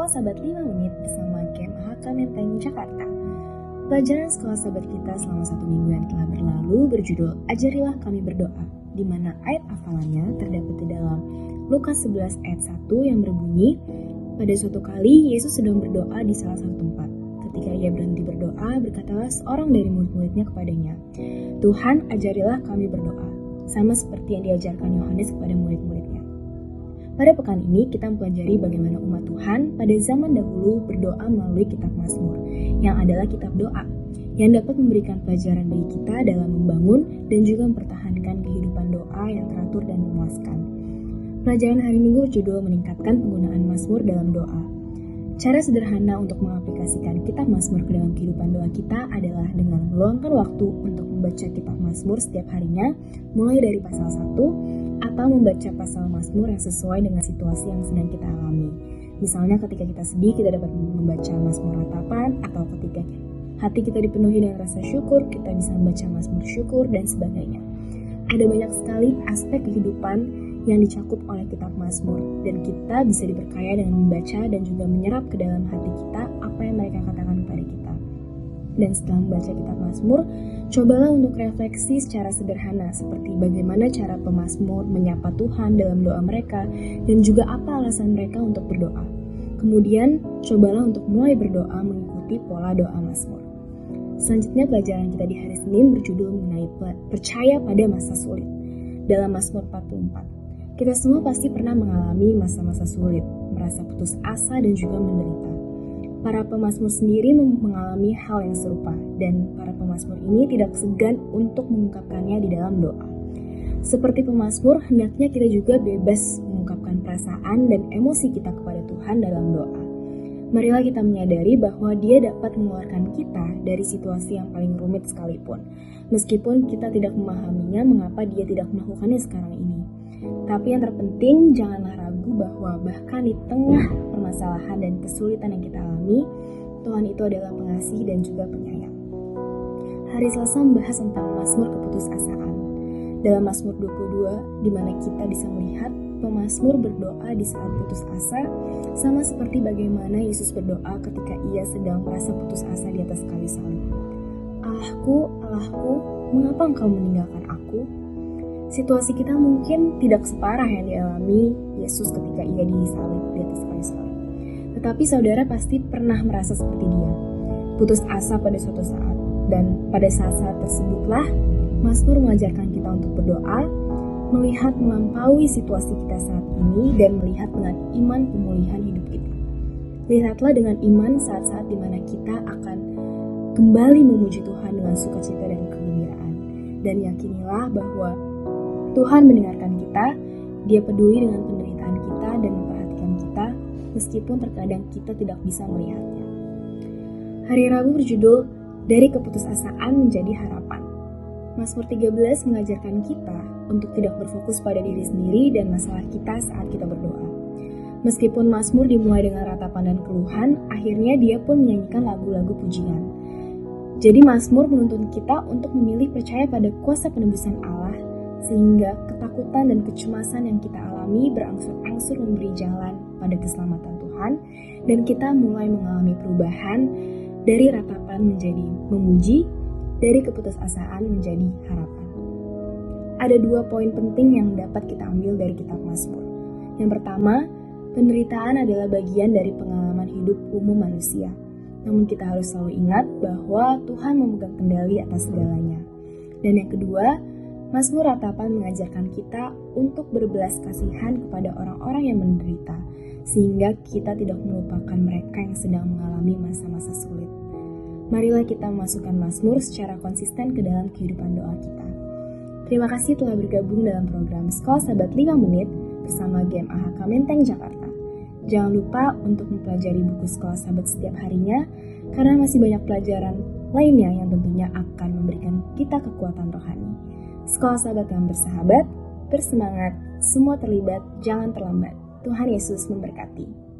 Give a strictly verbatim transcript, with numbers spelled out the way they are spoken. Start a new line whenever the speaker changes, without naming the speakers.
Sekolah Sahabat lima Menit bersama G M A H K Menteng Jakarta. Pelajaran Sekolah Sahabat kita selama satu minggu yang telah berlalu berjudul Ajarilah Kami Berdoa, di mana ayat hafalannya terdapat di dalam Lukas sebelas ayat satu yang berbunyi, pada suatu kali Yesus sedang berdoa di salah satu tempat. Ketika ia berhenti berdoa, berkatalah seorang dari murid-muridnya kepadanya, Tuhan, ajarilah kami berdoa, sama seperti yang diajarkan Yohanes kepada murid-muridnya. Pada pekan ini kita mempelajari bagaimana umat Tuhan pada zaman dahulu berdoa melalui kitab Mazmur, yang adalah kitab doa, yang dapat memberikan pelajaran bagi kita dalam membangun dan juga mempertahankan kehidupan doa yang teratur dan memuaskan. Pelajaran hari Minggu berjudul meningkatkan penggunaan Mazmur dalam doa. Cara sederhana untuk mengaplikasikan kitab Mazmur ke dalam kehidupan doa kita adalah dengan meluangkan waktu untuk membaca kitab Mazmur setiap harinya, mulai dari pasal satu, atau membaca pasal Mazmur yang sesuai dengan situasi yang sedang kita alami. Misalnya ketika kita sedih, kita dapat membaca Mazmur ratapan, atau ketika hati kita dipenuhi dengan rasa syukur, kita bisa membaca Mazmur syukur, dan sebagainya. Ada banyak sekali aspek kehidupan yang dicakup oleh kitab Mazmur, dan kita bisa diperkaya dengan membaca dan juga menyerap ke dalam hati kita apa yang mereka katakan kepada kita. Dan setelah membaca kitab Mazmur, cobalah untuk refleksi secara sederhana seperti bagaimana cara pemazmur menyapa Tuhan dalam doa mereka dan juga apa alasan mereka untuk berdoa. Kemudian, cobalah untuk mulai berdoa mengikuti pola doa Mazmur. Selanjutnya pelajaran kita di hari Senin berjudul mengenai percaya pada masa sulit. Dalam Mazmur empat puluh empat, kita semua pasti pernah mengalami masa-masa sulit, merasa putus asa dan juga menderita. Para pemazmur sendiri mengalami hal yang serupa, dan para pemazmur ini tidak segan untuk mengungkapkannya di dalam doa. Seperti pemazmur, hendaknya kita juga bebas mengungkapkan perasaan dan emosi kita kepada Tuhan dalam doa. Marilah kita menyadari bahwa Dia dapat mengeluarkan kita dari situasi yang paling rumit sekalipun, meskipun kita tidak memahaminya mengapa Dia tidak melakukannya sekarang ini. Tapi yang terpenting, janganlah ragu bahwa bahkan di tengah permasalahan dan kesulitan yang kita alami, Tuhan itu adalah pengasih dan juga penyayang. Hari Selasa membahas tentang Mazmur keputusasaan. Dalam Mazmur dua puluh dua, di mana kita bisa melihat pemazmur berdoa di saat putus asa, sama seperti bagaimana Yesus berdoa ketika ia sedang merasa putus asa di atas kayu salib. Allahku, Allahku, mengapa engkau meninggalkan aku? Situasi kita mungkin tidak separah yang dialami Yesus ketika ia disalib di atas kayu salib. Tetapi saudara pasti pernah merasa seperti dia, putus asa pada suatu saat. Dan pada saat-saat tersebutlah Mazmur mengajarkan kita untuk berdoa, melihat melampaui situasi kita saat ini, dan melihat dengan iman pemulihan hidup kita. Lihatlah dengan iman saat-saat di mana kita akan kembali memuji Tuhan dengan sukacita dan kegembiraan. Dan yakinilah bahwa Tuhan mendengarkan kita, Dia peduli dengan penderitaan kita dan memperhatikan kita, meskipun terkadang kita tidak bisa melihatnya. Hari Rabu berjudul Dari Keputusasaan Menjadi Harapan. Mazmur tiga belas mengajarkan kita untuk tidak berfokus pada diri sendiri dan masalah kita saat kita berdoa. Meskipun Mazmur dimulai dengan ratapan dan keluhan, akhirnya dia pun menyanyikan lagu-lagu pujian. Jadi Mazmur menuntun kita untuk memilih percaya pada kuasa penebusan Allah, sehingga ketakutan dan kecemasan yang kita alami berangsur-angsur memberi jalan pada keselamatan Tuhan, dan kita mulai mengalami perubahan dari ratapan menjadi memuji, dari keputusasaan menjadi harapan. Ada dua poin penting yang dapat kita ambil dari kitab Mazmur. Yang pertama, penderitaan adalah bagian dari pengalaman hidup umum manusia. Namun kita harus selalu ingat bahwa Tuhan memegang kendali atas segalanya. Dan yang kedua, Mazmur ratapan mengajarkan kita untuk berbelas kasihan kepada orang-orang yang menderita, sehingga kita tidak melupakan mereka yang sedang mengalami masa-masa sulit. Marilah kita memasukkan Mazmur secara konsisten ke dalam kehidupan doa kita. Terima kasih telah bergabung dalam program Sekolah Sahabat lima Menit bersama G M A H K Menteng Jakarta. Jangan lupa untuk mempelajari buku Sekolah Sahabat setiap harinya, karena masih banyak pelajaran lainnya yang tentunya akan memberikan kita kekuatan rohani. Sekolah Sahabat yang bersahabat, bersemangat, semua terlibat, jangan terlambat. Tuhan Yesus memberkati.